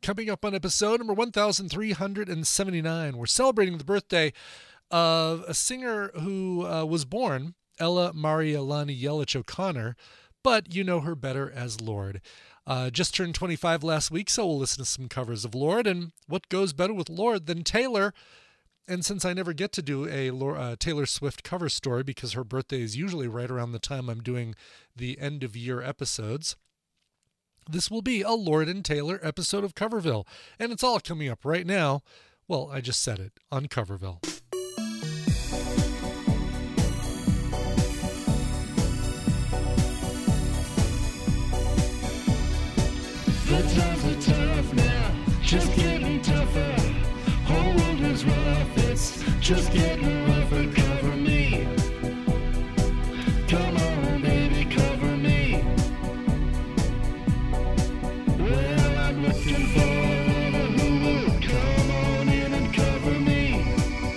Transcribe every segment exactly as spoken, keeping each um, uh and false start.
Coming up on episode number one thousand three hundred seventy-nine, we're celebrating the birthday of a singer who uh, was born, Ella Marialani Yelich O'Connor, but you know her better as Lorde. Uh, just turned twenty-five last week, so we'll listen to some covers of Lorde, and what goes better with Lorde than Taylor? And since I never get to do a uh, Taylor Swift cover story because her birthday is usually right around the time I'm doing the end-of-year episodes, this will be a Lorde and Taylor episode of Coverville, and it's all coming up right now. Well, I just said it, on Coverville. The times are tough now, just getting tougher. Whole world is rough, it's just getting rougher. Cover me. Come on, baby, cover me. Well, I'm looking for a who will come on in and cover me.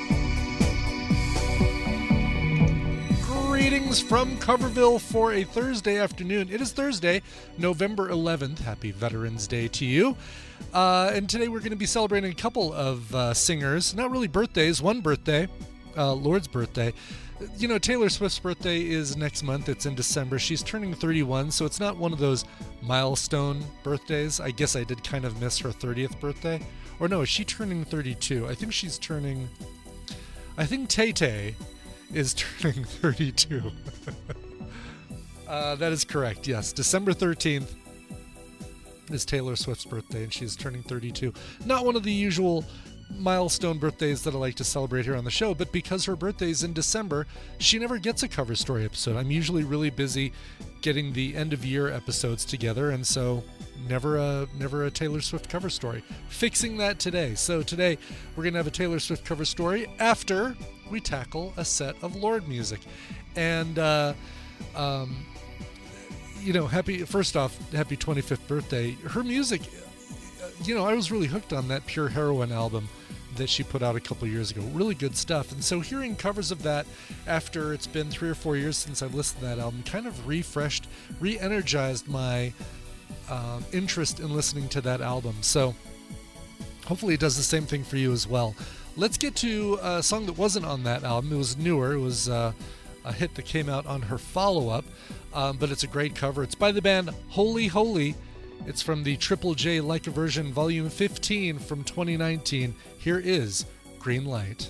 Greetings from Coverville for a Thursday afternoon. It is Thursday, November eleventh. Happy Veterans Day to you. Uh, and today we're going to be celebrating a couple of uh, singers, not really birthdays, one birthday, uh, Lorde's birthday. You know, Taylor Swift's birthday is next month. It's in December. She's turning thirty-one, so it's not one of those milestone birthdays. I guess I did kind of miss her thirtieth birthday. Or no, is she turning thirty-two? I think she's turning... I think Tay-Tay is turning thirty-two. uh, that is correct, yes. December thirteenth is Taylor Swift's birthday, and she's turning thirty-two. Not one of the usual milestone birthdays that I like to celebrate here on the show, but because her birthday is in December, she never gets a cover story episode. I'm usually really busy getting the end of year episodes together, and so never a never a Taylor Swift cover story. Fixing that today. So today we're gonna have a Taylor Swift cover story after we tackle a set of Lorde music. And uh, um, you know, happy first off, happy twenty-fifth birthday. Her music, you know, I was really hooked on that Pure Heroine album that she put out a couple years ago. Really good stuff. And so hearing covers of that after it's been three or four years since I've listened to that album kind of refreshed, re-energized my um, interest in listening to that album. So hopefully it does the same thing for you as well. Let's get to a song that wasn't on that album. It was newer. It was uh, a hit that came out on her follow-up, um, but it's a great cover. It's by the band Holy Holy. It's from the Triple J Like a Version Volume fifteen from twenty nineteen. Here is Green Light.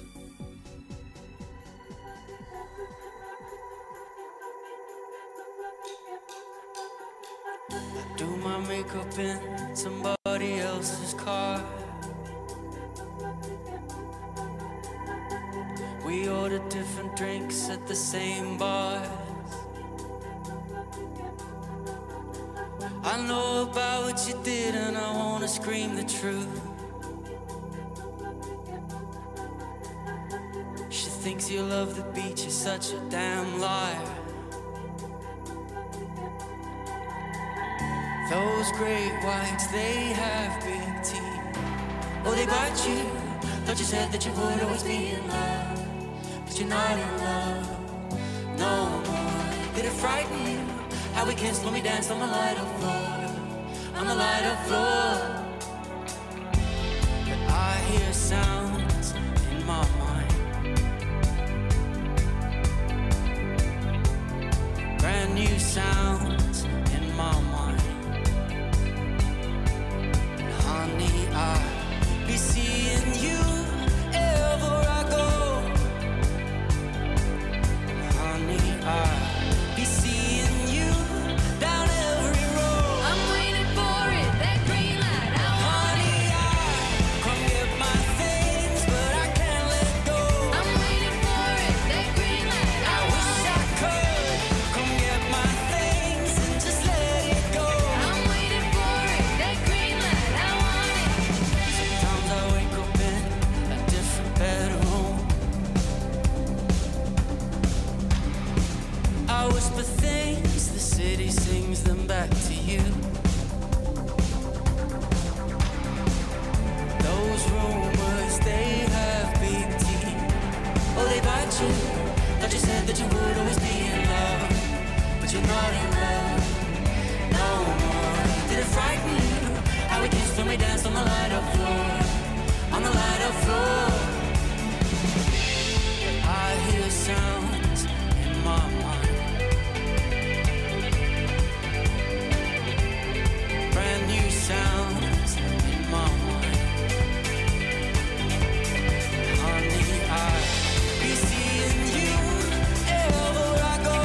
I do my makeup in somebody else's car. We order different drinks at the same bars. I know about what you did and I wanna scream the truth. She thinks you love the beach, you're such a damn liar. Those great whites, they have big teeth. Oh, they bite you. Thought you said that you would always be in love, but you're not in love no more. Did it frighten you? How we kissed when we danced on the light of floor, on the light of floor. But I hear sounds in my mind, brand new sounds in my mind. And honey, I'll be seeing you ever I go. And honey, I'll be seeing you down every road. I'm waiting for it, that green light. I want Honey, I come get my things, but I can't let go. I'm waiting for it, that green light. I I wish I could come get my things and just let it go. I'm waiting for it, that green light. I want it. Sometimes I wake up in a different bedroom. I whisper things, the city sings them back to you. Those rumors, they have big teeth. Oh, they bite you. Thought you said that you would always be in love, but you're not in love no more. Did it frighten you? How we kissed when we we danced on the light-up floor, on the light-up floor. I hear sounds in my mind, brand new sounds in my mind. Honey, I'll be seeing you wherever I go.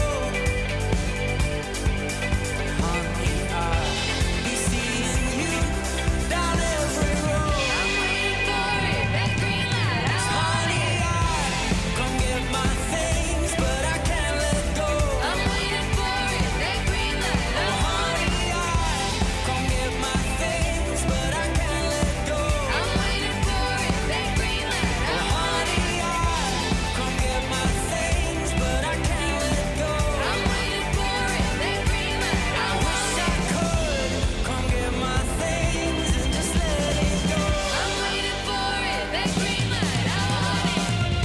Honey, I'll be seeing you down every road. I'm waiting for it, that green light. I want Honey, it. I come get my things, but I can't let go. I'm waiting for it, that green light. I Oh, want it. honey, I come get my things, but I can't let go. I'm waiting for it, that green light. I Oh, want it. honey, I come get my things, but I can't let go. I'm waiting for it, that green light. I I want wish it. I could come get my things and just let it go. I'm waiting for it, that green light. I want it.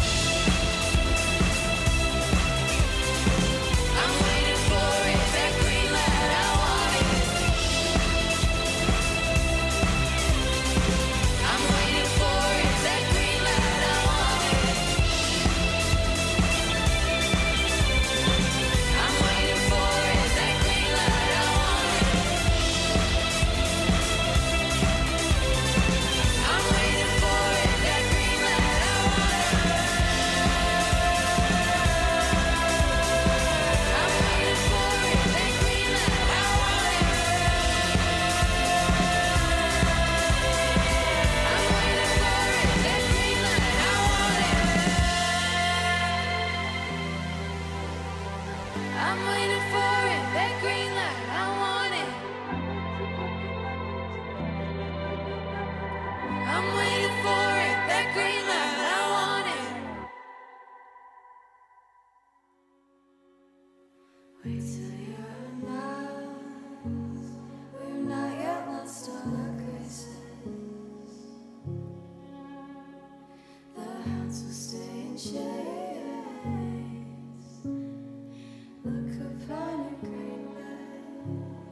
I'm waiting for it, that green light. I want it. I'm waiting for it, that green light. I want it. I'm waiting for it, that green light. I want it. I'm waiting for it, that green light. I want it. I'm waiting for it, that green light. I want it. I'm waiting for it, that green light. I want it. I'm waiting for it, that green light. I want it. I'm waiting for it, that green light. I want it. Wait till you're announced. We've not yet lost all our graces. The hounds will stay in chase. Look upon a green bed.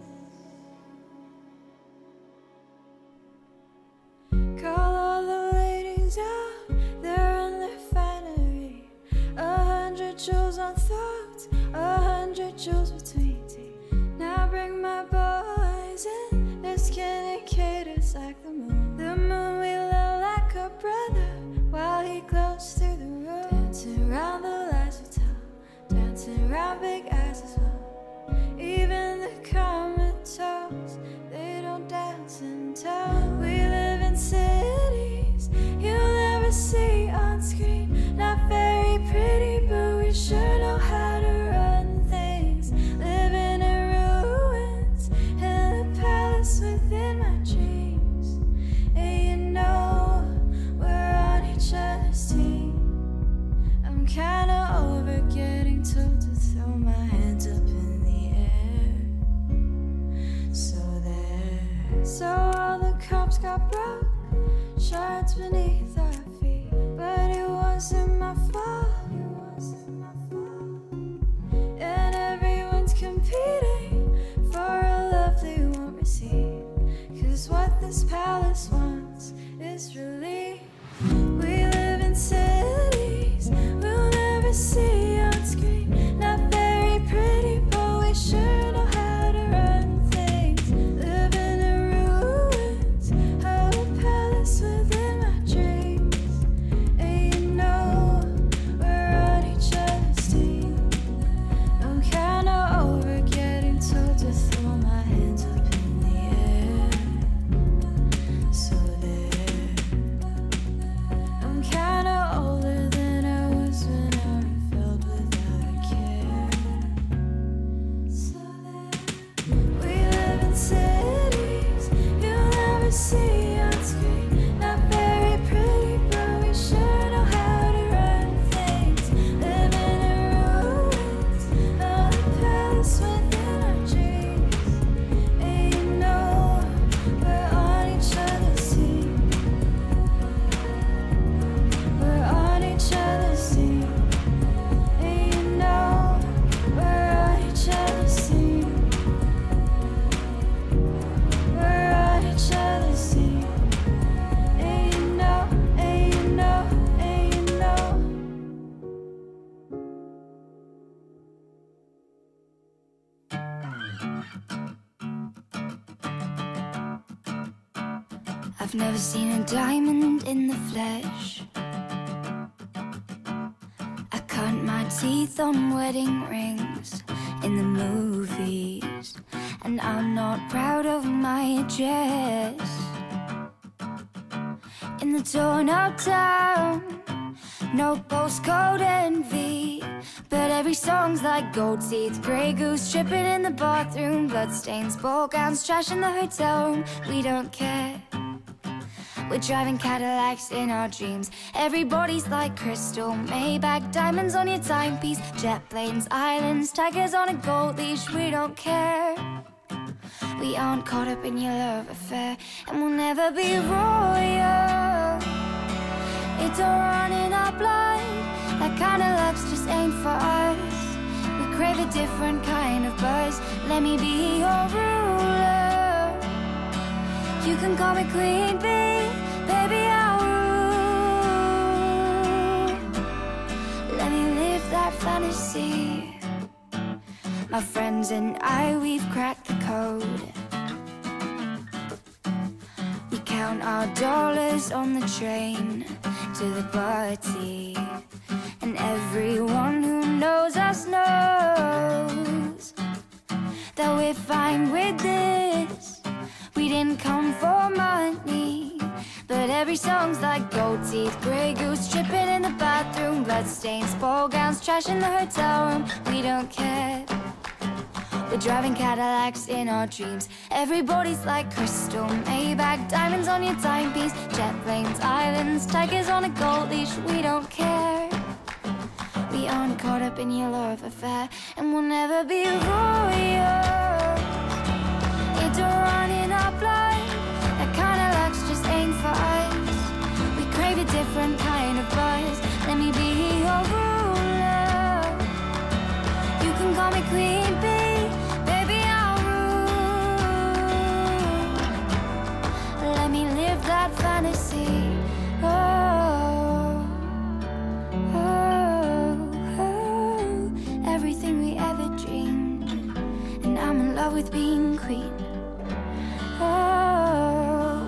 Call all the ladies out, they're in their finery. A hundred jewels on throats, a hundred jewels between teeth. Now bring my boys in, their skinny caters like the moon. The moon we love like a brother, while he glows through the room. Dancing around the lights we tell, dancing around big eyes as well. Even the comatose, they don't dance in town. We live in cities you'll never see on screen. Not very pretty, but we sure know how to run things. Living in ruins, in a palace within my dreams. And you know we're on each other's team. I'm kinda over getting told to throw my hands up in the air. So there. So all the cops got broke, shards beneath our feet. But it wasn't my fault. It wasn't my fault. And everyone's competing for a love they won't receive. 'Cause what this palace wants is relief. We live in cities we'll never see on screen. Not very pretty, but we sure know how to run things. Live in the ruins of a palace within my dreams. And you know we're on each other's team. I'm kinda over getting told to throw my hands up in the air. So there. I'm kinda older than I was when I rebelled I've never seen a diamond in the flesh. I cut my teeth on wedding rings in the movies, and I'm not proud of my dress. In the torn up town, no postcode envy, but every song's like gold teeth, grey goose tripping in the bathroom, bloodstains, ball gowns, trash in the hotel room. We don't care. We're driving Cadillacs in our dreams. Everybody's like crystal, Maybach, diamonds on your timepiece, jet planes, islands, tigers on a gold leash. We don't care. We aren't caught up in your love affair, and we'll never be royal. It don't run in our blood. That kind of luck's just ain't for us. We crave a different kind of buzz. Let me be your ruler. You can call me Queen Bee, baby, I'll rule. Let me live that fantasy. My friends and I, we've cracked the code. We count our dollars on the train to the party, and everyone who knows us knows that we're fine with this. We didn't come for money, but every song's like gold teeth, grey goose tripping in the bathroom, bloodstains, ball gowns, trash in the hotel room. We don't care. We're driving Cadillacs in our dreams. Everybody's like crystal, Maybach, diamonds on your timepiece, jet planes, islands, tigers on a gold leash. We don't care. We aren't caught up in your love affair, and we'll never be royal. It don't run in our blood. That kind of luck's just ain't for us. We crave a different kind of buzz. Let me be your ruler. You can call me Queen Bee, baby, I'll rule. Let me live that fantasy. Oh, oh, oh, everything we ever dreamed, and I'm in love with being queen. Oh,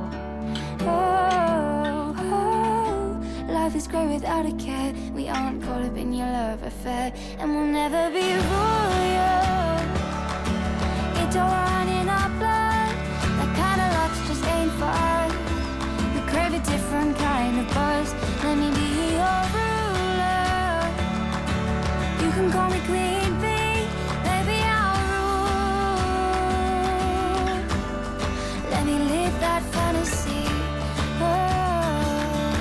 oh, oh, life is great without a care. We aren't caught up in your love affair, and we'll never be royal. It don't run in our blood. That kind of luck's just ain't for us. We crave a different kind of buzz. Let me be your ruler. You can call me Queen Bee, baby, I'll rule. Let me live that fantasy. Oh,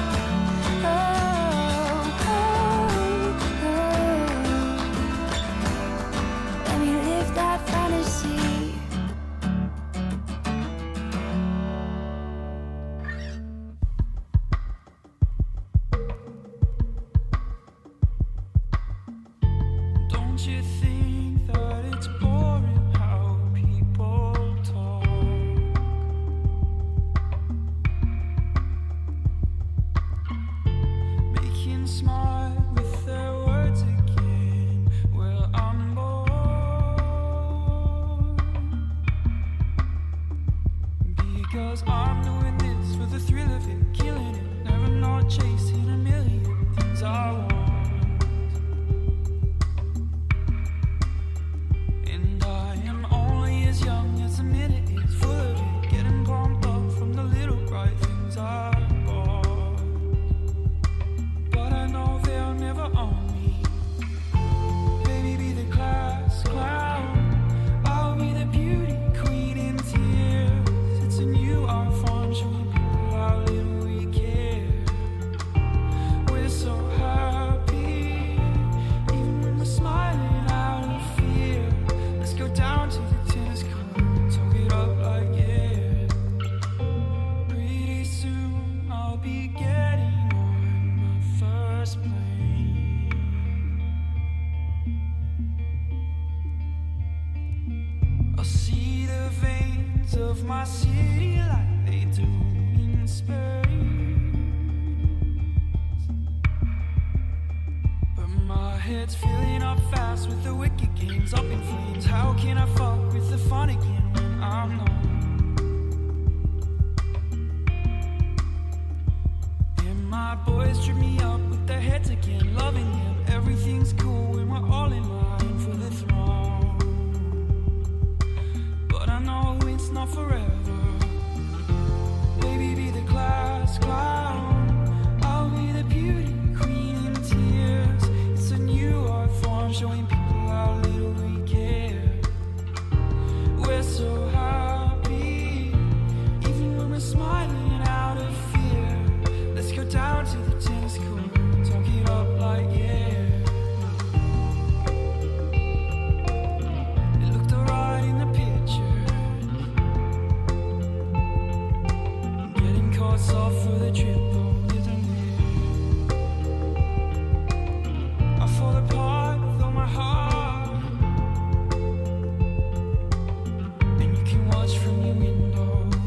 oh, oh, oh. Let me live that fantasy. Don't you think that it's boring how people talk? Making smart with their words again. Well, I'm bored. Because I'm doing this for the thrill of it, killing it, never not chasing a million things I want. And I am only as young as the minute is full of it, getting pumped up from the little bright things I bought. But I know they'll never own me. Baby, be the class clown, I'll be the beauty queen in tears. It's a new art form showing people how little we care. We're so happy, even when we're smiling out of fear. Let's go down to the tennis court, talk it up like yeah. Pretty soon I'll be getting on my first plane. I'll see the veins of my city like they do in space. But my head's filling up fast with the wicked games up in flames. How can I fuck with the fun again when I'm not? my boys trip me up with their heads again, loving them. Everything's cool when we're all in line for the throne. But I know it's not forever. Baby, be the class clown. I'll be the beauty queen in tears. It's a new art form showing people how little we care. We're so happy, even when we're smiling out of fear. Let's go down to the tennis court, talk it up like yeah. It looked alright in the picture. Getting caught off for the trip though, isn't it? I fall apart with all my heart, and you can watch from your window.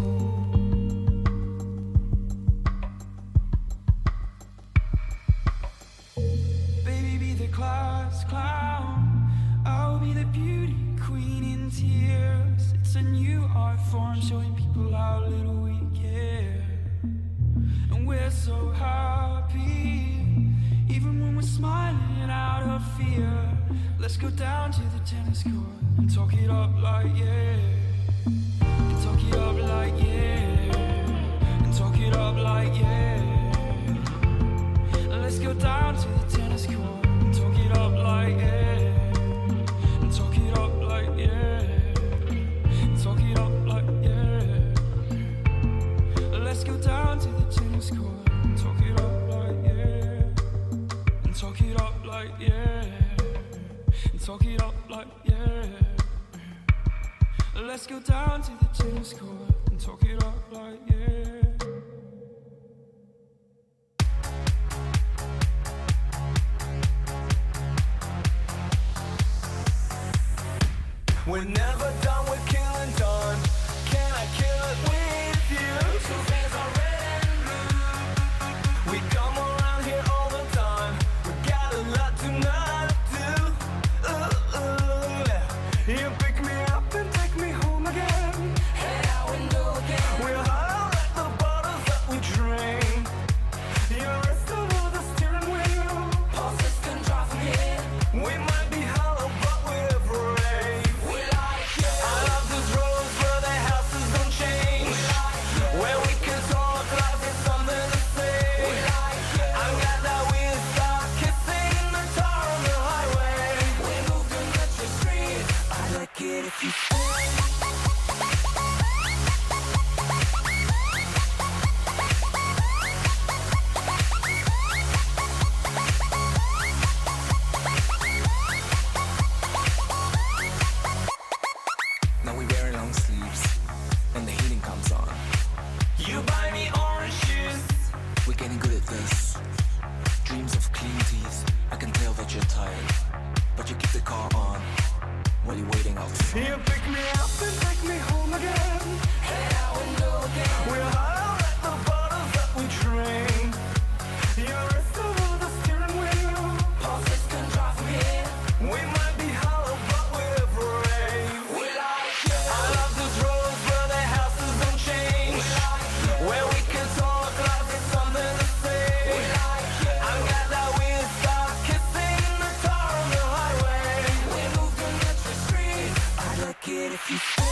Baby, be the class clown. I'll be the beauty queen in tears. It's a new art form showing people how little we care. And we're so happy, even when we're smiling out of fear. Let's go down to the tennis court and talk it up like yeah. And talk it up like yeah. And talk it up like yeah. Let's go down to the tennis court and talk it up like yeah. And talk it up like yeah. And talk it up like yeah. Let's go down to the tennis court and talk it up like yeah. And talk it up like yeah. And talk it up like yeah. Let's go down to the tennis court and talk it up like yeah. We're never done with killing done. Can I kill it with you? Two days are red and blue. We come around here all the time. We got a lot to not do. Ooh, ooh, yeah. You pick me up and take me home again. Head out window again. We're high at the bottles that we drink. You're rest over the steering wheel. Pulses can drive from here. We might be hollow, but we're brave. I love those roads where the houses don't change, where we can talk like there's something to say. I'm glad that we start kissing in the tar on the highway. We move the metro street. I'd like it if you stay. Now we wear long sleeves, and the heating comes on. You buy me orange juice. We're getting good at this. Dreams of clean teeth. I can tell that you're tired, but you keep the car on while you're waiting out the front. You pick me up and take me home again. Head out window again. We're high at the bottles that we drink. You're rest over the steering wheel. Pulses can drive from here. We might be hollow, but we're brave. I love those roads where the houses don't change, where we can talk like there's something to say. I'm glad that we start kissing in the tar on the highway. We move the metro street. I'd like it if you stay.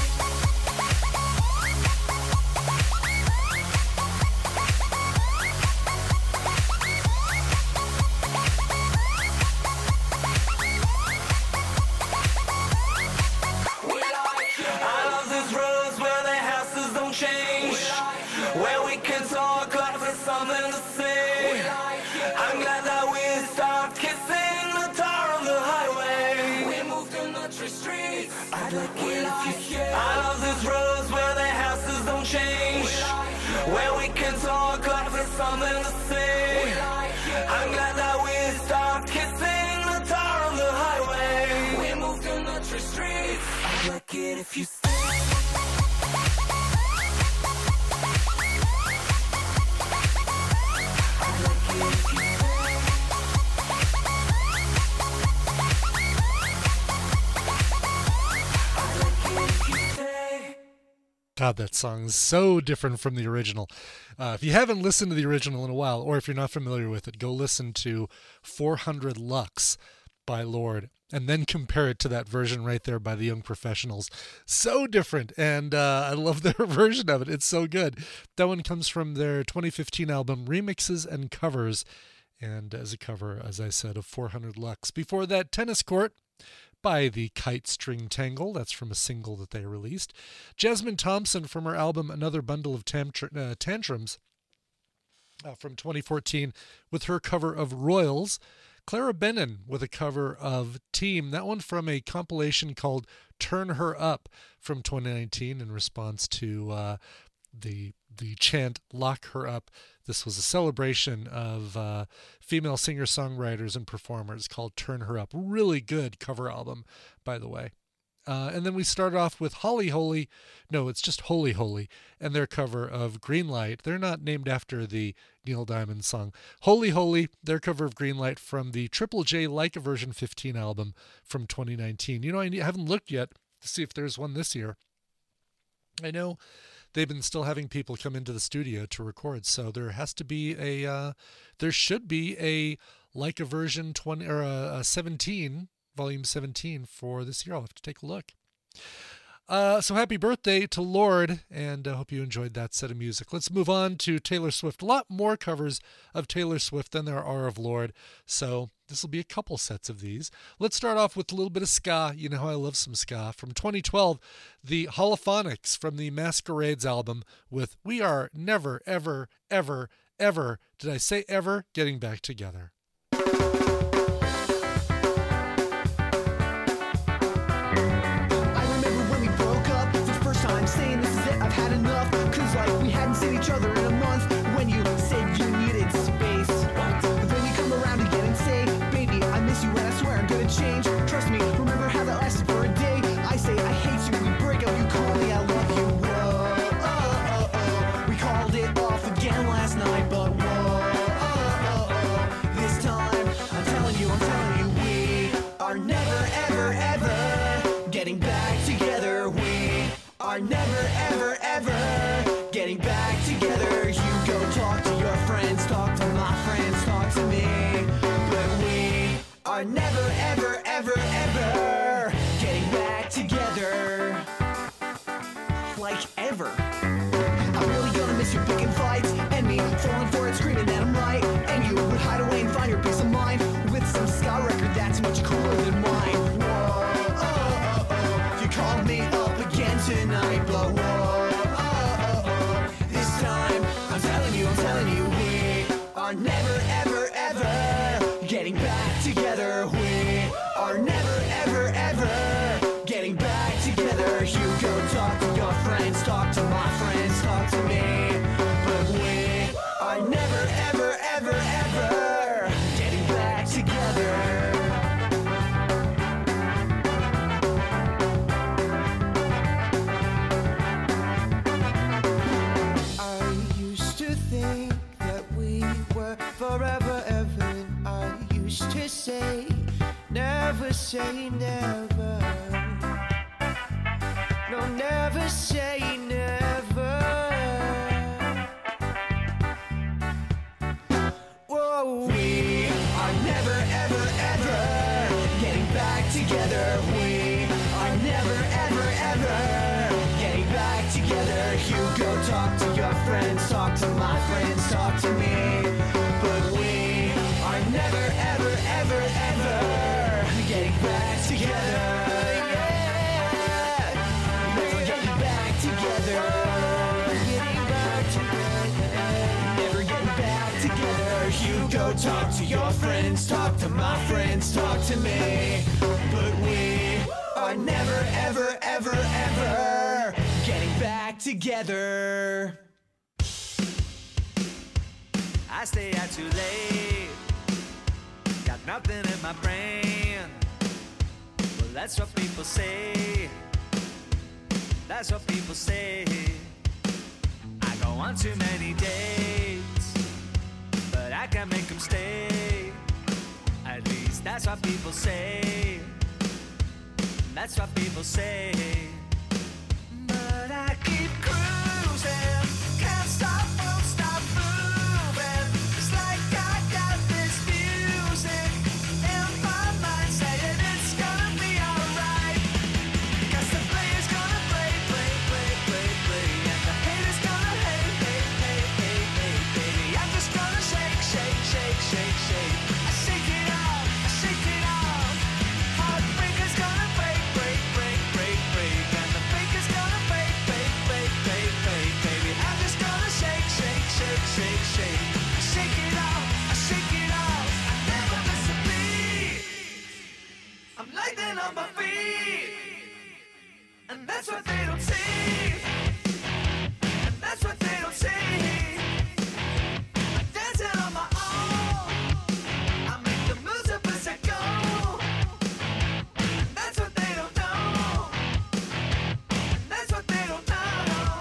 I love those roads where the houses don't change, where we can talk like there's something to say. I'm glad that we start kissing the tar on the highway. We moved the metro streets. I'd like it if you stay. I love those roads where the houses don't change, where we can talk like there's something to say. I'm glad that we start kissing the tar on the highway. We moved the metro streets. I'd like it if you stay. God, that song is so different from the original. Uh, if you haven't listened to the original in a while, or if you're not familiar with it, go listen to four hundred Lux by Lorde, and then compare it to that version right there by the Young Professionals. So different, and uh, I love their version of it. It's so good. That one comes from their twenty fifteen album, Remixes and Covers, and as a cover, as I said, of four hundred Lux. Before that, Tennis Court by the Kite String Tangle. That's from a single that they released. Jasmine Thompson from her album Another Bundle of Tantr- uh, Tantrums uh, from twenty fourteen with her cover of Royals. Clara Bennon with a cover of Team. That one from a compilation called Turn Her Up from twenty nineteen in response to uh, the the chant Lock Her Up. This was a celebration of uh, female singer-songwriters and performers called Turn Her Up. Really good cover album, by the way. Uh, and then we started off with Holly Holy. No, it's just Holy Holy, and their cover of Greenlight. They're not named after the Neil Diamond song. Holy Holy, their cover of Greenlight from the Triple J Like a Version fifteen album from twenty nineteen. You know, I haven't looked yet to see if there's one this year. I know they've been still having people come into the studio to record, so there has to be a, uh, there should be a Like a Version twenty or a, a seventeen, volume seventeen for this year. I'll have to take a look. Uh, so happy birthday to Lorde, and I hope you enjoyed that set of music. Let's move on to Taylor Swift. A lot more covers of Taylor Swift than there are of Lorde, so this will be a couple sets of these. Let's start off with a little bit of ska. You know how I love some ska. From twenty twelve, the Holophonics from the Masquerades album with We Are Never, Ever, Ever, Ever, did I say ever, getting back together. I'm saying this is it, I've had enough. Cause like we hadn't seen each other in a month. When you said you needed space, what? But then you come around again and say, baby, I miss you and I swear I'm gonna change. Trust me, remember how that lasted for a day. I say I hate you, we break up, you call me, I love you. Whoa, oh, oh, oh. We called it off again last night, but whoa, oh, oh, oh. This time, I'm telling you, I'm telling you, we are never, ever, ever getting back together. We are never, ever, ever getting back together. You go talk to your friends, talk to my friends, talk to me. But we are never, ever, ever, ever getting back together. Like ever. I'm really gonna miss you picking fights and me falling for it, screaming that I'm right. And you would hide away and find your peace of mind with some ska record that's much cooler than mine. Whoa, oh, oh, oh. You called me up again tonight, but whoa, oh, oh, oh. This time, I'm telling you, I'm telling you, we are never, ever, ever getting back together. We are never, ever, ever getting back together. You go talk to your friends, talk to my friends, talk to me. But we are never, ever, ever, ever getting back together. Forever, ever, and I used to say, never say never. No, never say never. Whoa. We are never, ever, ever getting back together. We are never, ever, ever getting back together. You go talk to your friends, talk to my friends, talk to me. But we are never, ever, ever, ever getting back together. Yeah. Never getting back together. Getting back together. Never getting back together. You go talk to your friends, talk to my friends, talk to me. But we are never, ever, ever, ever getting back together. I stay out too late, got nothing in my brain. Well, that's what people say, that's what people say. I go on too many dates, but I can't make them stay. At least that's what people say, that's what people say. But I keep cruising. shake, shake. I shake it off, I shake it off. I never miss a beat. I'm lightning on my feet, and that's what they don't see. And that's what they don't see. I'm dancing on my own. I make the moves up as I go. And that's what they don't know. And that's what they don't know.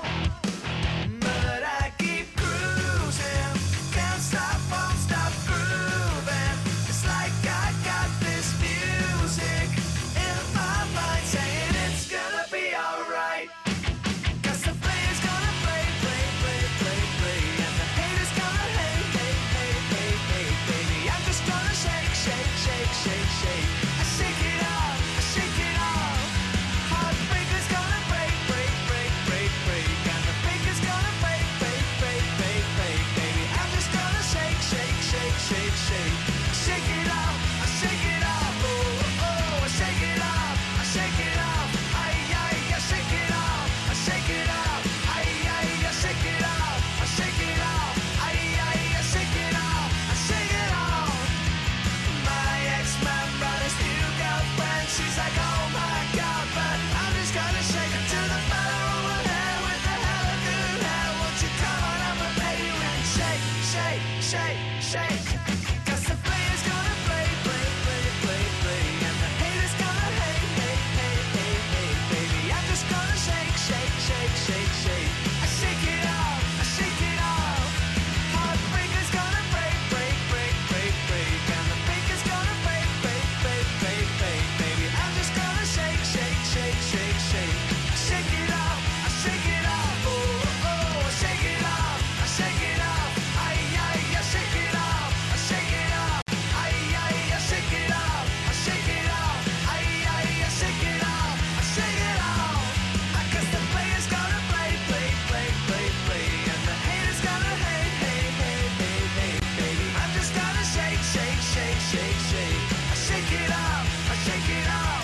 But I keep cruising, can't stop, won't stop grooving. It's like I got this music in my mind saying it's gonna be alright. 'Cause the player's gonna play, play, play, play, play, and the haters gonna hate, hate, hate, hate, hate, baby. I'm just gonna shake, shake, shake, shake, shake. I shake it off, I shake it off. Heartbreaker's gonna break, break, break, break, break, and the faker's gonna break, break, break, break, break, baby. I'm just gonna shake, shake, shake, shake, shake. I shake it off, I shake it off. Oh, oh, I shake it off, I shake it off. Ay, ay, I shake it off, I shake it off. Ay, ay, I shake it off, I shake it off. Ay, ay, I shake it off, I shake it off. My ex-man brought his new girlfriend. She's like, oh my god, but I'm just gonna shake it to the fellow over there with the hella good hair. Won't you come on up and pay you and shake, shake, shake, shake. 'Cause the player's gonna play, play, play, play, play, and the haters gonna hate, hate, hate, hate, hate, baby. I'm just gonna shake, shake, shake, shake, shake. I shake it off, I shake it off. Heartbreaker's gonna break, break, break, break, break, and the faker's gonna break, break, break, break, break, baby. I'm just gonna shake, shake, shake, shake, shake. I shake it off, I shake it off. Oh, oh, I shake it off, I shake it off. Ay, ay, I shake it off, I shake it off. Ay, ay, I shake it off, I shake it off. Ay, ay, I shake it off, I shake it off. I guess the player's gonna play, play, play, play, play, and the haters gonna hate, hate, hate, hate, hate, baby. I'm just gonna shake, shake, shake, shake, shake. I shake it off, I shake it off.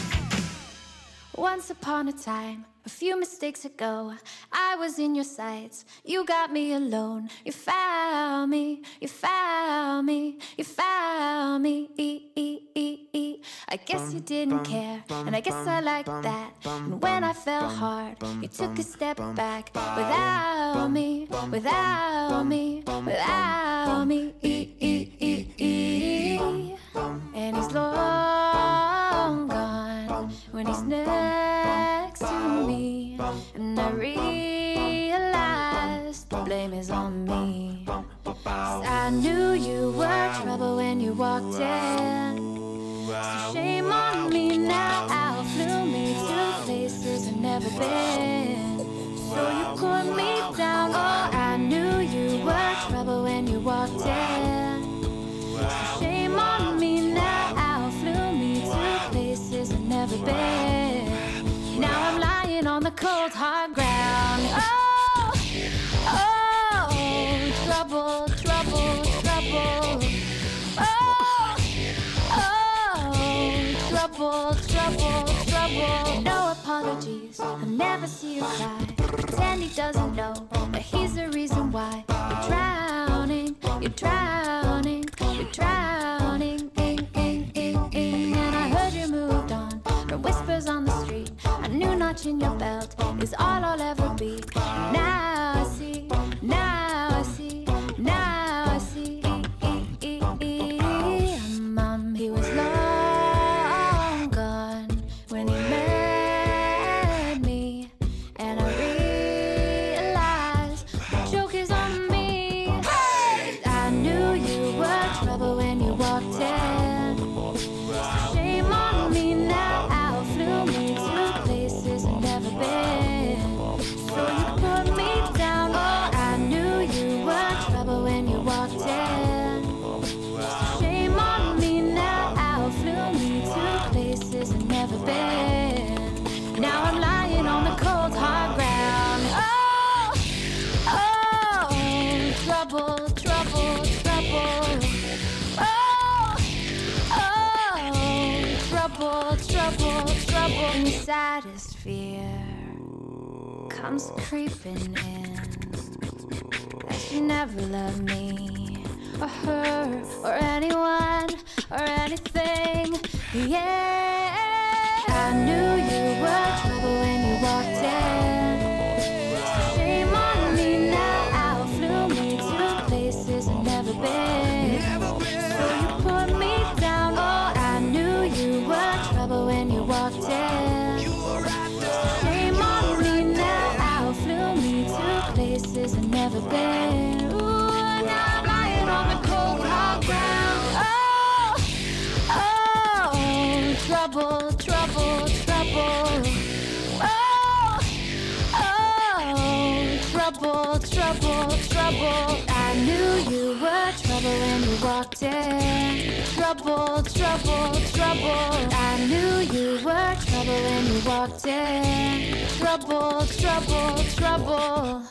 Once upon a time, a few mistakes ago, I was in your sights. You got me alone. You found me, you found me, you found me. I guess you didn't care, and I guess I liked that. And when I fell hard, you took a step back. Without me, without me, without me. And he's long gone when he's next to me, and I realized the blame is on me. 'Cause I knew you were trouble when you walked in, so shame on me now. Out flew me to places I've never been, so you put me down. Oh, I knew you were trouble when you walked in, so shame on me now. Out flew me to places I've never been. Now I'm lying on the cold hard ground. Oh, oh, trouble, trouble, trouble. Oh, oh, trouble, trouble, trouble. No apologies, I'll never see you cry. Pretend he doesn't know, but he's the reason why. You're drowning, you're drowning, you're drowning. And I heard you moved on from whispers on the street. A new notch in your belt is all I'll ever be. Now I see, now I see, now I see. Mom, he was long gone when he met me, and I realized the joke is on me. I knew you were trouble when you walked in, so shame on me now. Out flew me to places I've never been, so you put me down. Oh, I knew you were trouble when you walked in, so shame on me now. Out flew me to places I've never been. Now I'm lying on the cold hard ground. Oh, oh, trouble, trouble, trouble. Oh, oh, trouble, trouble, trouble. And your saddest fear comes creeping in, that you never never love me or her or anyone or anything. Yeah, I knew you were trouble when you walked in. Shame on me now, flew me to places I've never been. So you put me down. Oh, I knew you were trouble when you walked in. Shame on me now, flew me to places I've never been. Ooh, now I'm lying on the cold hard ground. Oh, oh, trouble, trouble, trouble. Oh, oh, trouble, trouble, trouble. I knew you were trouble when you walked in. Trouble, trouble, trouble. I knew you were trouble when you walked in. Trouble, trouble, trouble.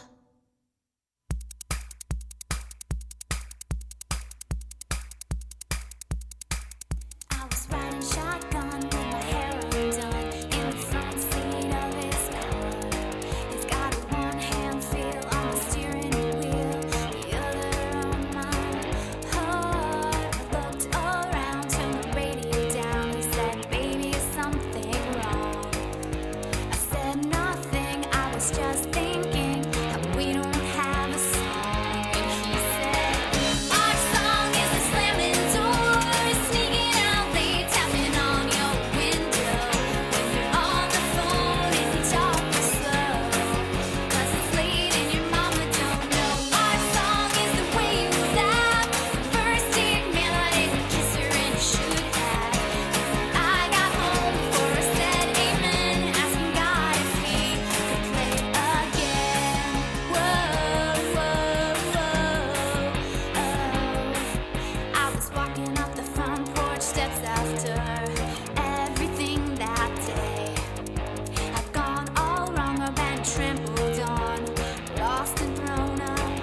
I was riding shotgun with my hair undone in the front seat of his car. He's got a one-hand feel on the steering wheel, the other on my heart. I looked around, turned the radio down. He said, "Baby, is something wrong?" I said nothing. I was just thinking that we don't have a song. And he said, "Our song is the slamming door, sneaking out late, tapping on your window when you're on the phone and you talk slow, 'cause it's late and your mama don't know." Our song is the way you laugh, the first date, man, I didn't kiss her and you should have. I got home before I said amen, asking God if he could play again. Whoa, whoa, whoa, oh. I was walking up the front porch steps after everything that day had gone all wrong or been trampled on, lost and thrown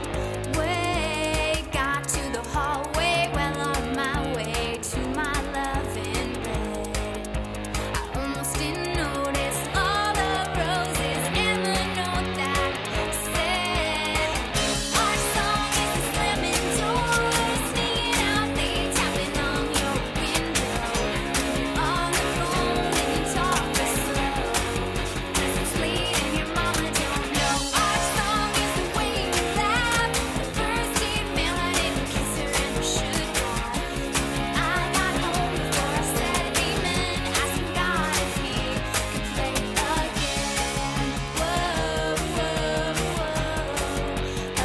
away. Got to the hallway, well on my way to my loving bed. I almost didn't notice all the roses and the note that said, "Our song is the slamming door, sneaking out late, tapping on your window when you're on the phone and you talk slow, 'cause it's late and your mama don't know." Our song is the way you laugh, the first date, man, I didn't kiss her and you should have. I got home before I said amen, asking God if he could play again. Whoa, whoa, whoa,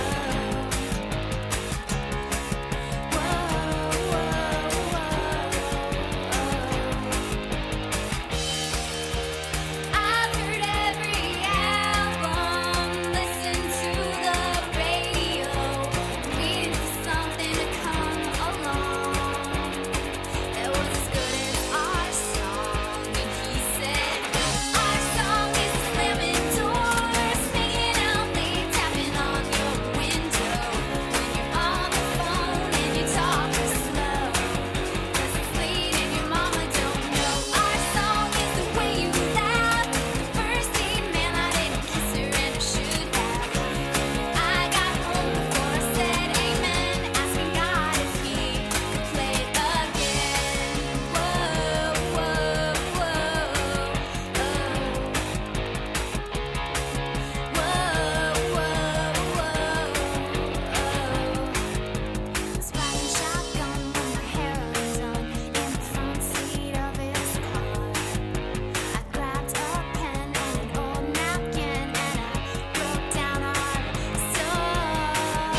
I've heard every album, listened to the radio, waiting for something to come along that was as good as our song. And he said, "Our song is the slamming door, sneaking out late, tapping on your window when you're on the phone and you talk slow, 'cause it's late and your mama don't know." Our song is the way you laugh, the first date, man, I didn't kiss her and I should have. I got home before I said amen, asking God if he could play again. Whoa, whoa, whoa, whoa, whoa, whoa. Was riding shotgun with my hair undone in the front seat of his car. I grabbed a pen and an old napkin and I wrote down our song.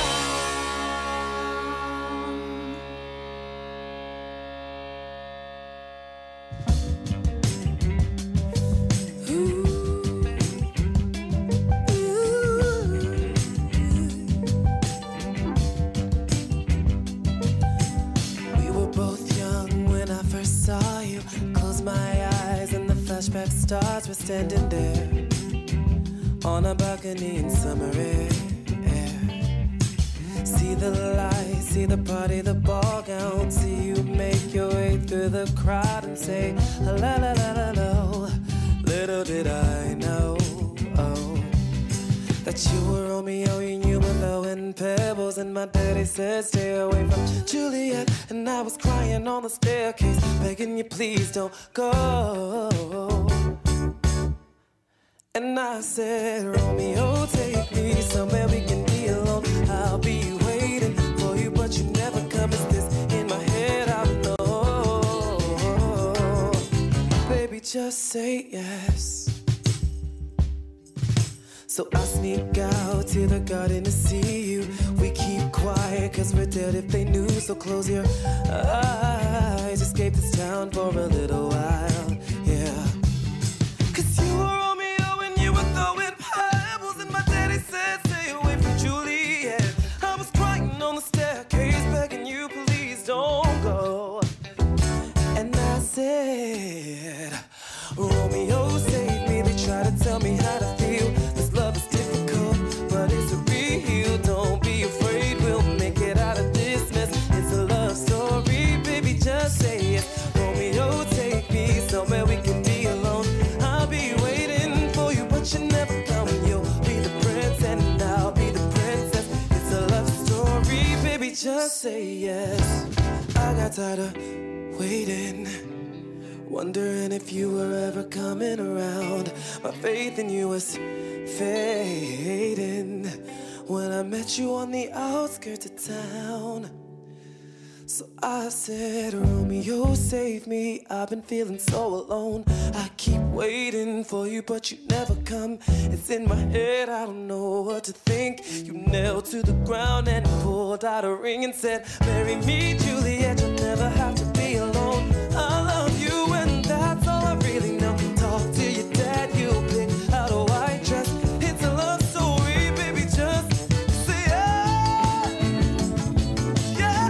We were both young when I first saw you. Close my eyes and the flashback stars were standing there on a balcony in summer air. See the lights, see the party, the ball gown. See you make your way through the crowd and say, la la la la la. Little did I know, oh, that you were Romeo, you knew below in pebbles. pebbles, and my daddy said stay away from Juliet. And I was crying on the staircase, begging you please don't go. And I said, Romeo, take me somewhere we can be alone. I'll be waiting for you, but you never come. Is this in my head? I don't know. Baby, just say yes. So I sneak out to the garden to see you. We keep quiet cause we're dead if they knew. So close your eyes, escape this town for a little while, yeah. Cause you were Romeo and you were throwing pebbles, and my daddy said stay away from Juliet. I was crying on the staircase, begging you please don't go. And I said, Romeo save me. They try to tell me how to feel. Love is difficult, but it's real. Don't be afraid, we'll make it out of this mess. It's a love story, baby, just say it. Romeo, take me somewhere we can be alone. I'll be waiting for you, but you never come. You'll be the prince and I'll be the princess. It's a love story, baby, just say yes. I got tired of waiting, wondering if you were ever coming around. My faith in you was fading when I met you on the outskirts of town. So I said, Romeo, save me. I've been feeling so alone. I keep waiting for you, but you never come. It's in my head, I don't know what to think. You nailed to the ground and pulled out a ring and said, marry me, Juliet, you'll never have to be alone. I love you and that's all I really know. Talk to your dad, you'll pick out a white dress. It's a love story, baby, just say yeah. Yeah,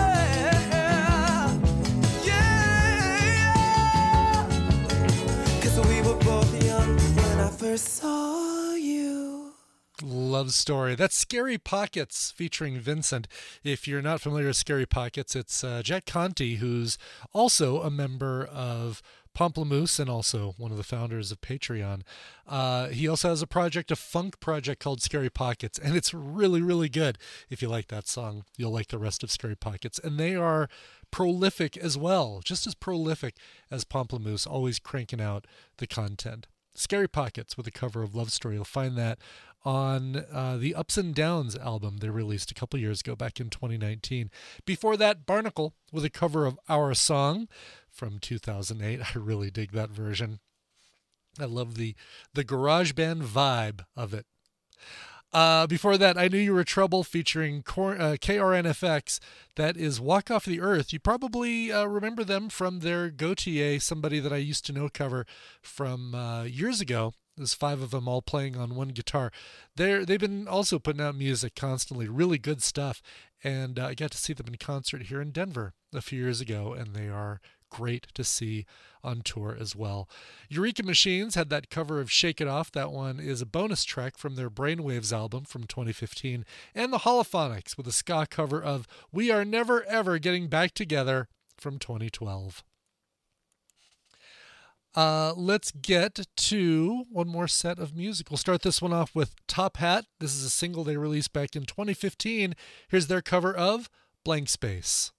yeah, yeah. Cause we were both young when I first saw you. Love story. That's Scary Pockets featuring Vincent. If you're not familiar with Scary Pockets, it's uh, Jack Conte, who's also a member of Pomplamoose and also one of the founders of Patreon. Uh, he also has a project, a funk project called Scary Pockets, and it's really, really good. If you like that song, you'll like the rest of Scary Pockets. And they are prolific as well, just as prolific as Pomplamoose, always cranking out the content. Scary Pockets with a cover of Love Story. You'll find that on uh, the Ups and Downs album they released a couple years ago, back in twenty nineteen. Before that, Barnacle with a cover of Our Song from two thousand eight. I really dig that version. I love the, the garage band vibe of it. Uh, before that, I Knew You Were Trouble featuring Cor- uh, K R N F X. That is Walk Off the Earth. You probably uh, remember them from their Gautier, Somebody That I Used to Know cover from uh, years ago. There's five of them all playing on one guitar. They're, they've been also putting out music constantly, really good stuff. And uh, I got to see them in concert here in Denver a few years ago, and they are great to see on tour as well. Eureka Machines had that cover of Shake It Off. That one is a bonus track from their Brainwaves album from twenty fifteen. And the Holophonics with a ska cover of We Are Never Ever Getting Back Together from twenty twelve. Uh, let's get to one more set of music. We'll start this one off with Top Hat. This is a single they released back in twenty fifteen. Here's their cover of Blank Space.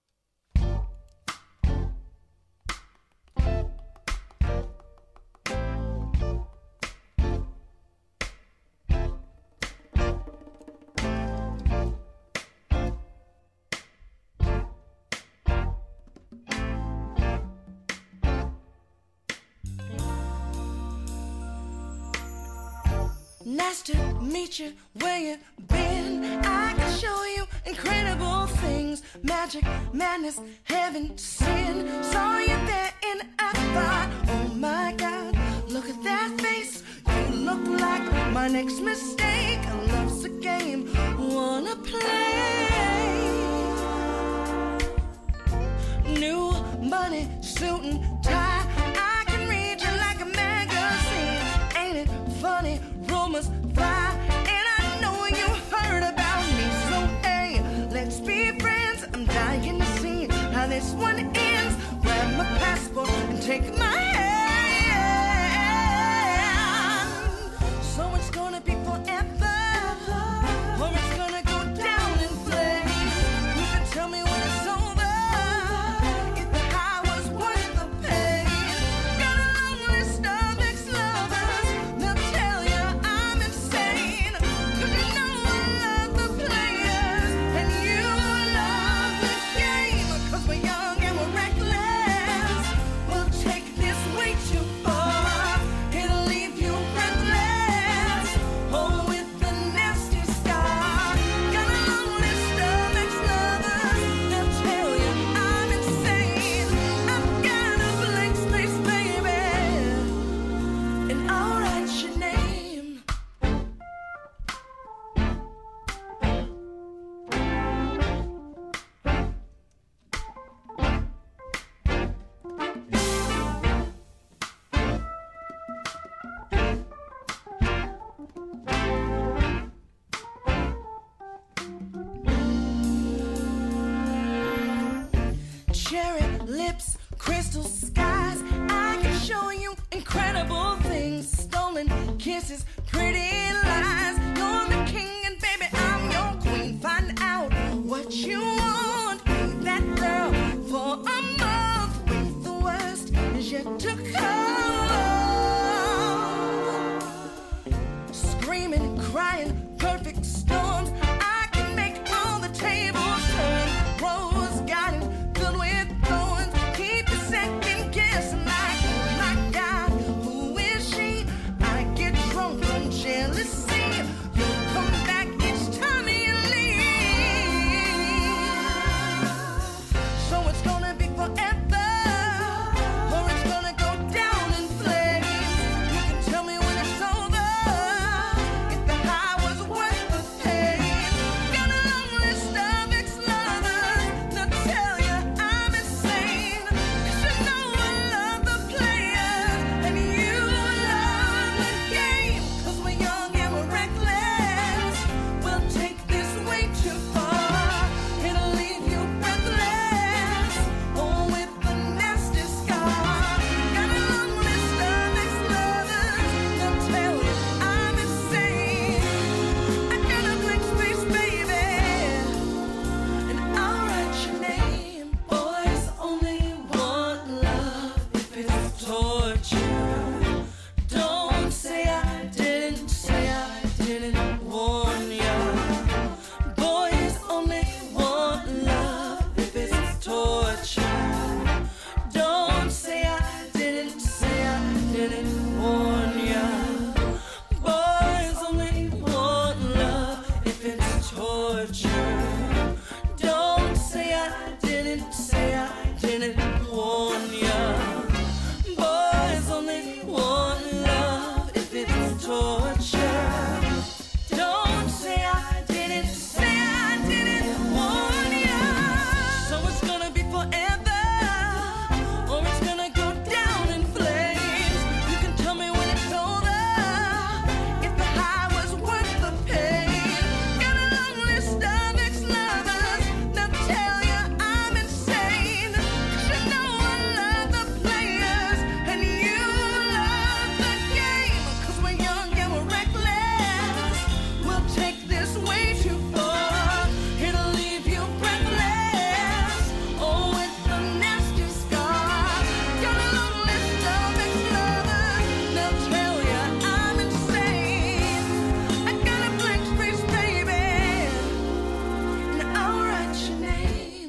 Nice to meet you, where you been? I can show you incredible things. Magic, madness, heaven, sin. Saw you there and I thought, oh my God, look at that face. You look like my next mistake. Love's a game, wanna play. New money, suit and tie. I can read you like a magazine. Ain't it funny? Rumors fly, and I know you heard about me. So hey, let's be friends. I'm dying to see how this one ends. Grab my passport and take my hand. So it's gonna be forever, or it's gonna go down crystal skies. I can show you incredible things, stolen kisses, pretty lies. You're the king and baby, I'm your queen. Find out what you want. Be that girl for a month. Wait, the worst is yet to come. Screaming and crying, perfect storms. I can make all the tables turn. Rose garden filled with thorns. Keep you second guessing like, oh my God, who is she? I get drunk from jealousy. You'll come back each time you leave. So it's gonna be forever, or it's gonna go down in flames. You can tell me when it's over, if the high was worth the pain. Got a long list of ex-lovers, they'll tell you I'm insane. 'Cause you know I love the players, and you love the game. 'Cause we're young and we're reckless, we'll take this way too far. It'll leave you breathless, or with a nasty scar. Got a long list of ex-lovers, they'll tell you I'm insane. I got a blank space, baby, and I'll write your name. Boys only want love if it's torture. Don't say I didn't, say I didn't warn ya. Boys only want love if it's torture. Don't say I didn't, say I didn't warn ya. Boys only want love if it's torture. Don't say I didn't, say I didn't warn ya. Boys only want love if it's torture. Don't say I didn't, say I didn't warn ya. So it's gonna be forever, or it's gonna go down in flames. You can tell me when it's over, if the high was worth the pain. Got a long list of ex-lovers, they'll tell you I'm insane. 'Cause you know I love the players, and you love the game. 'Cause we're young and we're reckless, we'll take this way too far. It'll leave you breathless, or with a nasty scar. Got a long list of ex-lovers, they'll tell you I'm insane. I got a blank space, baby, and I'll write your name.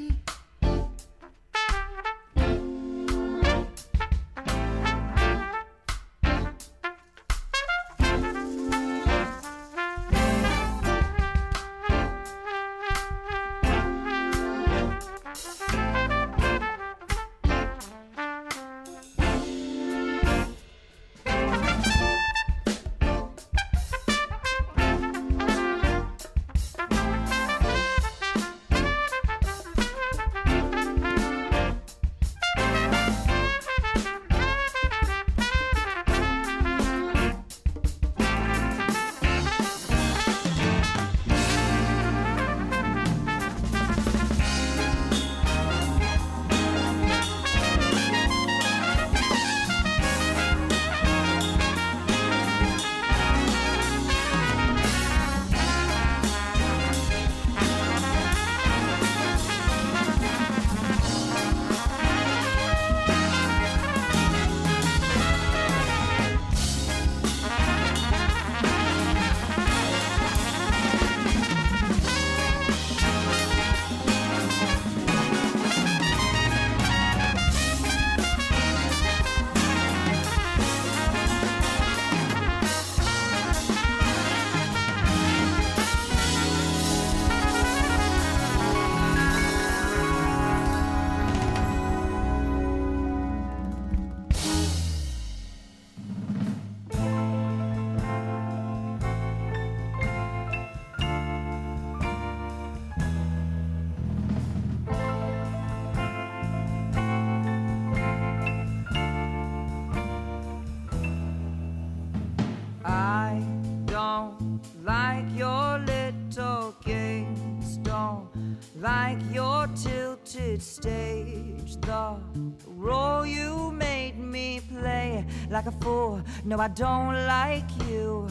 like your tilted stage. The role you made me play like a fool. No, I don't like you.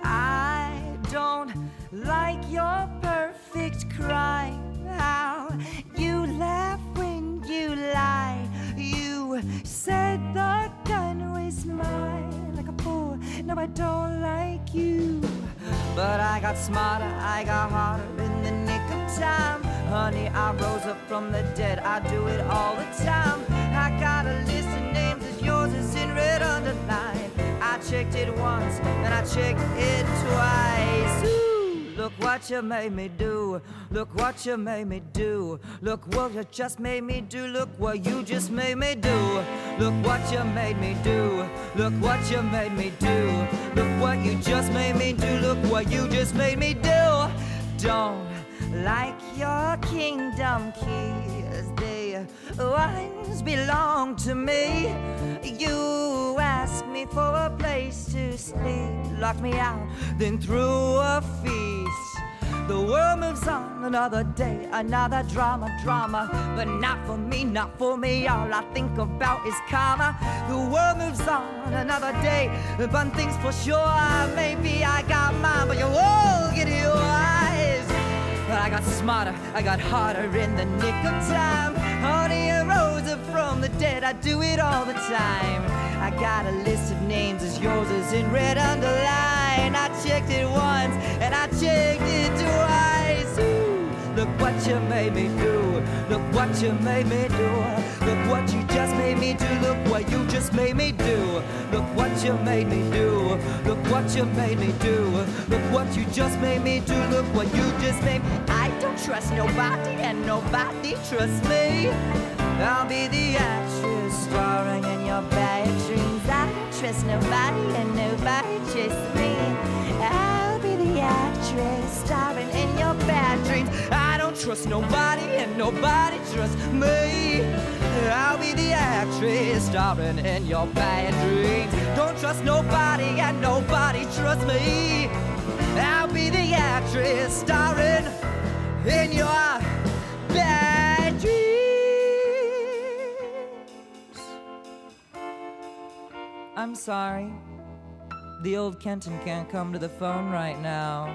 I don't like your perfect crime. How you laugh when you lie. You said the gun was mine like a fool. No, I don't like you. But I got smarter, I got harder in the nick of time. Honey, I rose up from the dead, I do it all the time. I got a list of names as yours is in red underline. I checked it once, and I checked it twice. Ooh, look what you made me do. Look what you made me do. Look what you just made me do. Look what you just made me do. Look what you made me do. Look what you made me do. Look what you just made me do. Look what you just made me do. Don't like your kingdom keys, they once belong to me. You asked me for a place to sleep, locked me out, then threw a feast. The world moves on, another day, another drama, drama. But not for me, not for me, all I think about is karma. The world moves on, another day, but things for sure. Maybe I got mine, but you won't get yours. But I got smarter, I got harder in the nick of time. Honey, I rose up from the dead, I do it all the time. I got a list of names as yours is in red underline. I checked it once, and I checked it twice. Ooh, look what you made me do. Look what you made me do. Look what you just made me do. Look what you just made me do. Look what you made me do. Look what you made me do. Look what you just made me do. Look what you just made me. I don't trust nobody and nobody trusts me. I'll be the actress starring in your bad dreams. I don't trust nobody and nobody trusts me. I'll be the actress starring in your bad dreams. I don't trust nobody and nobody trusts me. I'll be the actress starring in your bad dreams. Don't trust nobody and nobody trusts me. I'll be the actress starring in your bad dreams. I'm sorry. The old Kenton can't come to the phone right now.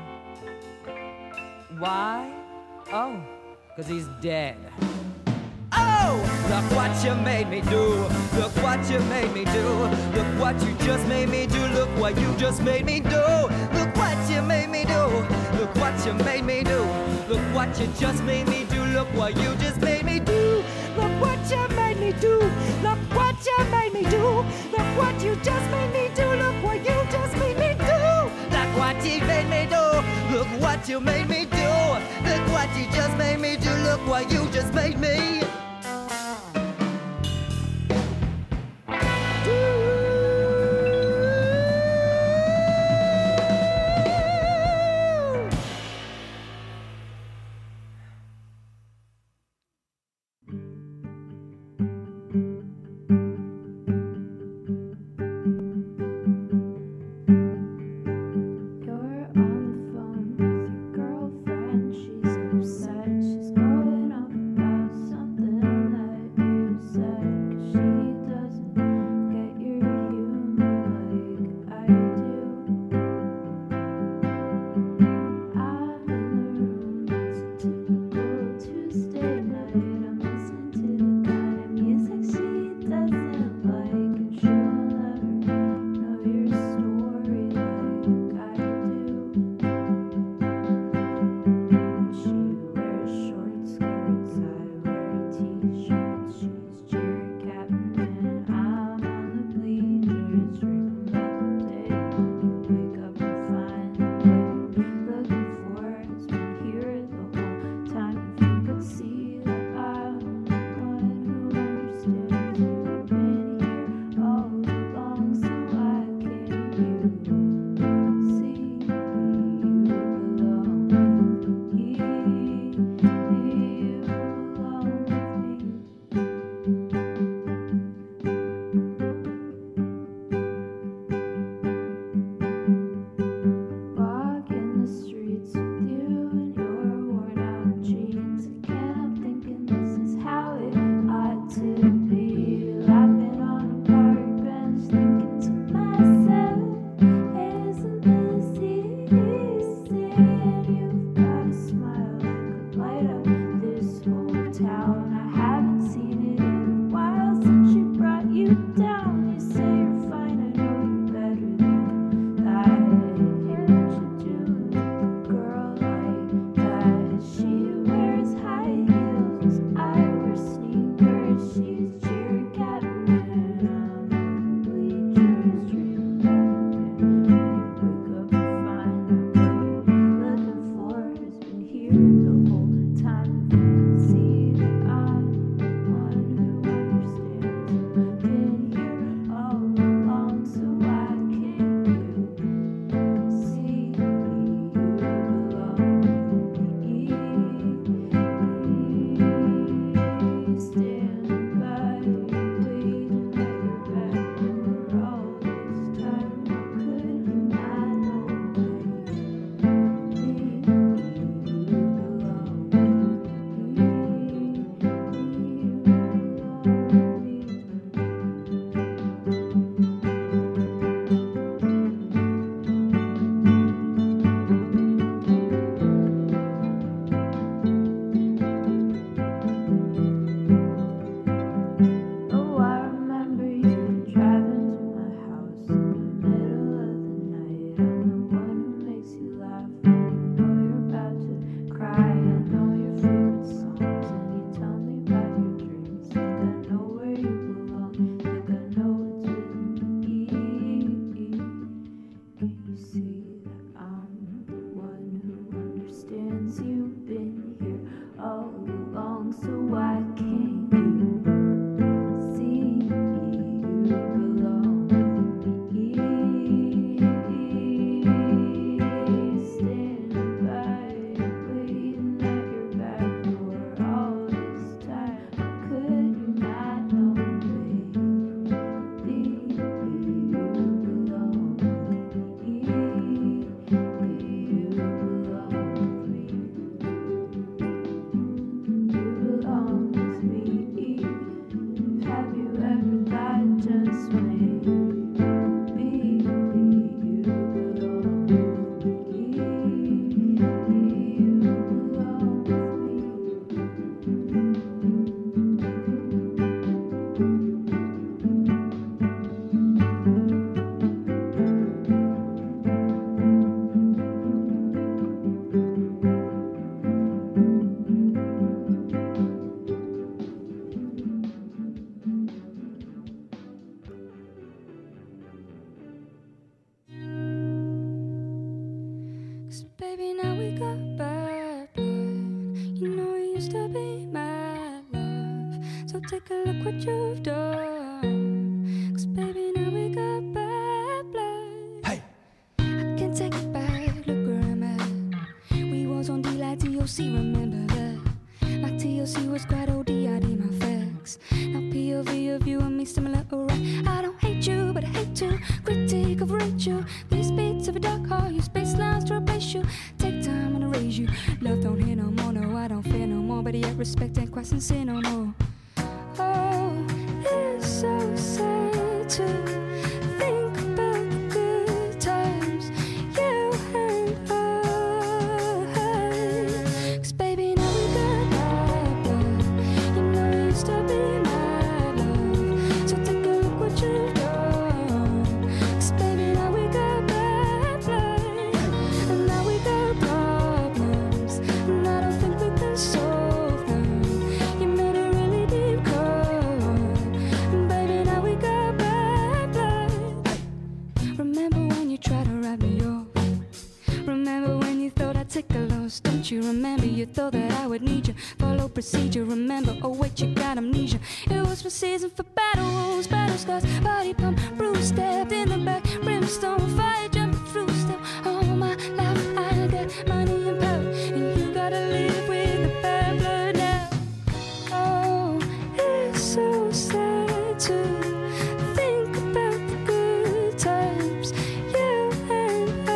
Why? Oh, 'cause he's dead. Oh, look what you made me do. Look what you made me do. Look what you just made me do. Look what you just made me do. Look what you made me do. Look what you made me do. Look what you just made me do. Look what you just made me do. Look what you made me do. Look what you made me do. Look what you just made me do. Look what you just made me do. Look what you made me do. Look what you made me do. Look what you just made me do. Look what you just made me. She's upset, she's going up about something. used to be my love. So take a look what you've done. 'Cause baby, now we got bad blood. Hey! I can't take it back, look where I'm at. We was on D like T O C, remember that? My T O C was quite O D, I D my facts. Now P O V of you and me similar, alright. I don't hate you, but I hate to critique, overrate you. These beats of a dark heart, use bass lines to replace you. Take time and erase you. Love don't hear no more, no, I don't fear no more. But yet respect ain't quite sincere no more. Oh, it's so sad to think about the good times you and I. 'Cause baby, now we got bad blood. You know you used to be my love. So take a look what you've done. 'Cause baby, now we got bad blood. And now we got problems. And I don't think we can solve them. You made a really deep cut. And baby, now we got bad blood. Remember when you tried to write me off? Remember when you thought I'd take a loss? Don't you remember you thought that I would need you? Follow procedure, remember, oh wait, you got amnesia. It was my season for battle wounds, battle scars, body pump, bruise, stabbed in the back, brimstone, fire jumping through still. All my life I got money and power, and you gotta live with the bad blood now. Oh, it's so sad to think about the good times you and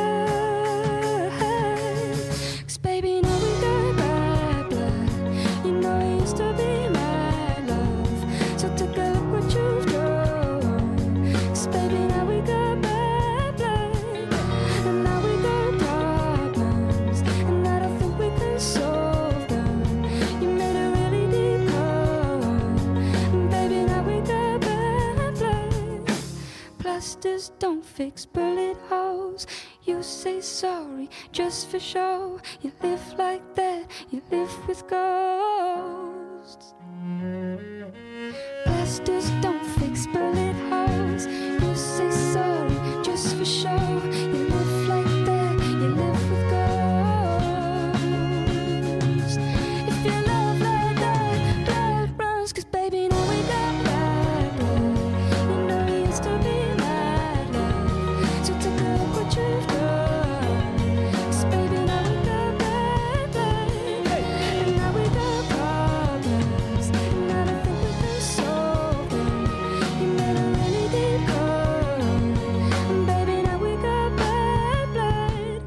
I. 'Cause baby, now we got bad blood. You know you used to be my love. So take a look what you've done. 'Cause baby, now we got bad blood. And now we got problems. And I don't think we can solve them. You made a really deep cut. And baby, now we got bad blood. Plasters don't fix bullet holes. You say sorry just for show. You live like that, you live with ghosts. Plasters don't fix bullet holes. You say sorry just for show. You live like that, you live with ghosts. If you love like that, blood runs. 'Cause baby, now we got bad blood. You know you used to be my love. So take a look what you've done. 'Cause baby, now we got bad blood. And now we got problems. And I don't think we can solve them. You made a really deep cut. And baby, now we got bad blood.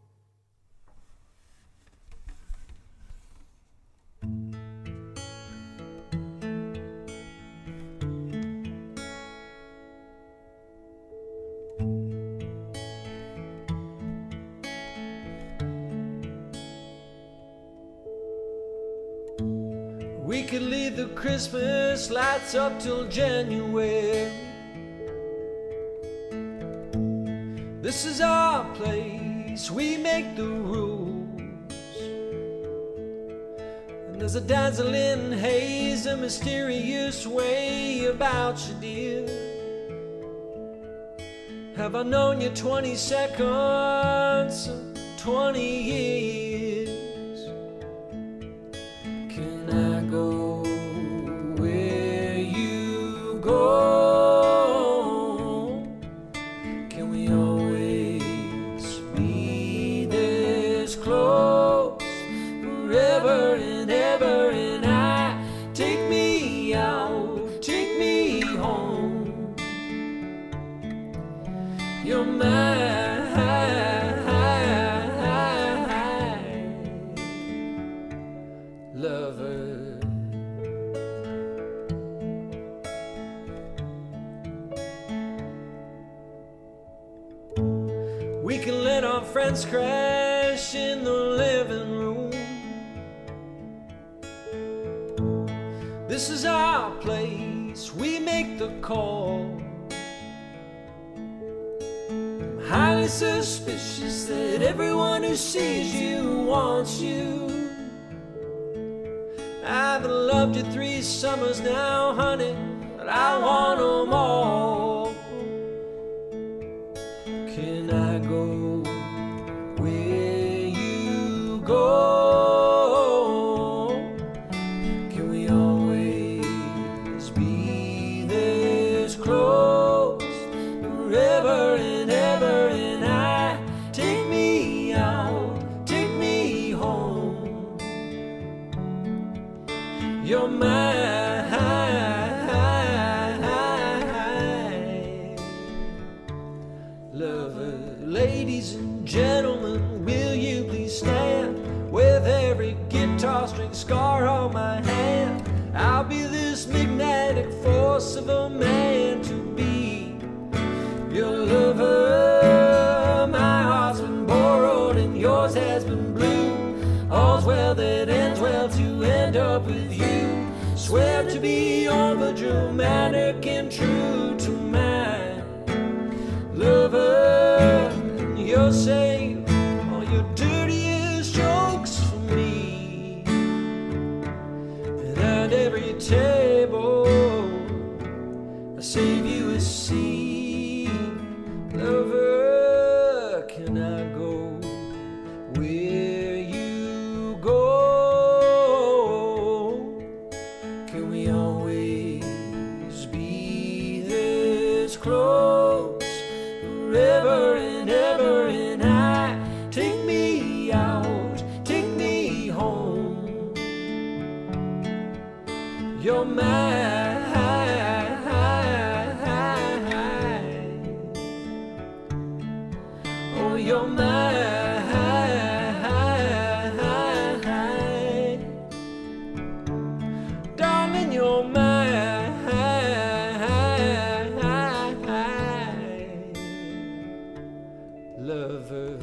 We could leave the Christmas lights up till January. This is our place, we make the rules. And there's a dazzling haze, a mysterious way about you, dear. Have I known you twenty seconds, twenty years? Can I go where you go? Can we always be this close forever and ever? And I take me out, take me home. You're my lover. We can let our friends crash in the living room. This is our place, we make the call. I'm highly suspicious that everyone who sees you wants you. I've loved you three summers now, honey, but I want them all. Can I go where you go? You're mine. Lover, ladies and gentlemen, will you please stand with every guitar string scar on my hand? I'll be this magnetic force of a man to be your lover. My heart's been borrowed and yours has been blue. All's well that ends well to end up with you. Swear to be over-dramatic and true to my lover. You'll save all your dirtiest jokes for me. And at every table I save you a seat. Lover, can I go where you go? Can we always be this close? Forever and ever, and I take me out, take me home. You're mine. Oh, you're mine. Darling, you're mine. Lover.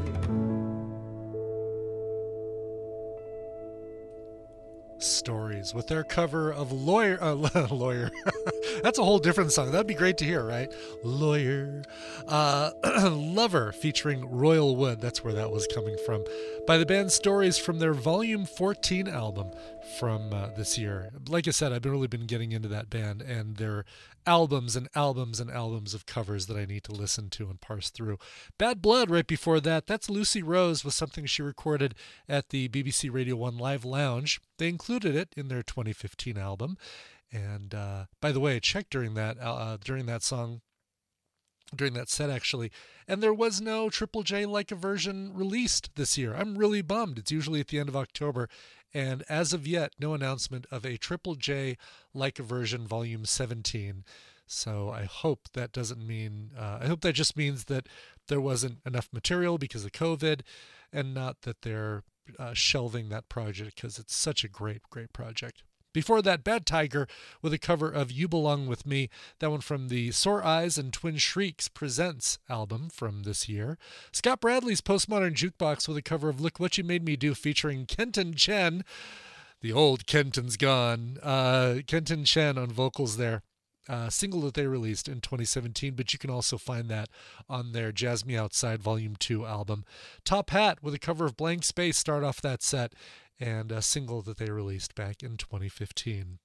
Stories with their cover of Lawyer. Uh, lawyer. That's a whole different song. That'd be great to hear, right? Lawyer. Uh, Lover featuring Royal Wood. That's where that was coming from. By the band Stories from their Volume fourteen album from uh, this year. Like I said, I've been really been getting into that band and their albums and albums and albums of covers that I need to listen to and parse through. Bad Blood right before that. That's Lucy Rose with something she recorded at the B B C Radio one Live Lounge. They included it in their twenty fifteen album. And uh, by the way, I checked during that uh, during that song, during that set actually, and there was no Triple J Leica version released this year. I'm really bummed. It's usually at the end of October, and as of yet, no announcement of a Triple J Leica version Volume seventeen. So I hope that doesn't mean, uh, I hope that just means that there wasn't enough material because of COVID, and not that they're uh, shelving that project because it's such a great, great project. Before that, Bad Tiger with a cover of You Belong With Me, that one from the Sore Eyes and Twin Shrieks Presents album from this year. Scott Bradley's Postmodern Jukebox with a cover of Look What You Made Me Do featuring Kenton Chen. The old Kenton's gone. Uh, Kenton Chen on vocals there. Uh, single that they released in twenty seventeen, but you can also find that on their Jazz Me Outside Volume two album. Top Hat with a cover of Blank Space start off that set, and a single that they released back in twenty fifteen.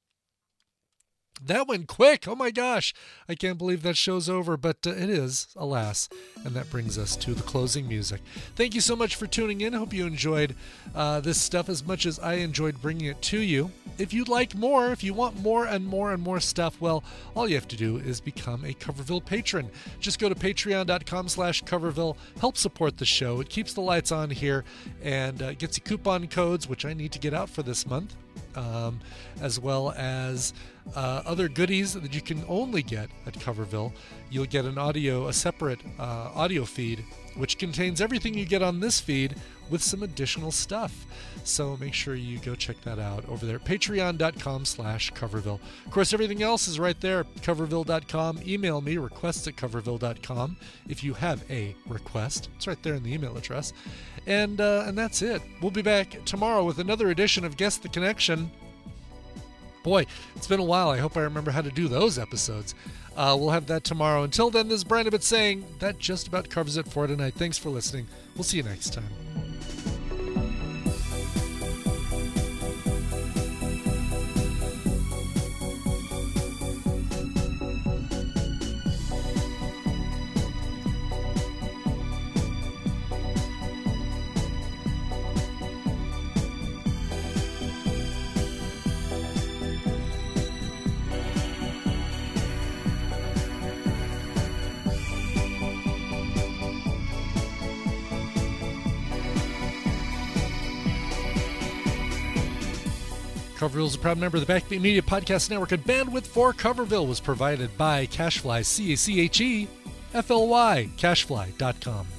That went quick. Oh my gosh. I can't believe that show's over, but uh, it is, alas. And that brings us to the closing music. Thank you so much for tuning in. I hope you enjoyed uh, this stuff as much as I enjoyed bringing it to you. If you'd like more, if you want more and more and more stuff, well, all you have to do is become a Coverville patron. Just go to patreon.com slash Coverville. Help support the show. It keeps the lights on here and uh, gets you coupon codes, which I need to get out for this month. Um, as well as uh, other goodies that you can only get at Coverville. You'll get an audio, a separate uh, audio feed, which contains everything you get on this feed with some additional stuff. So make sure you go check that out over there. Patreon.com slash Coverville. Of course, everything else is right there. Coverville dot com. Email me, requests at Coverville dot com if you have a request. It's right there in the email address. And uh, and that's it. We'll be back tomorrow with another edition of Guess the Connection. Boy, it's been a while. I hope I remember how to do those episodes. Uh, we'll have that tomorrow. Until then, this is Brian Ibbott saying that just about covers it for tonight. Thanks for listening. We'll see you next time. Coverville is a proud member of the Backbeat Media Podcast Network, and bandwidth for Coverville was provided by Cashfly, C A C H E F L Y, cashfly dot com.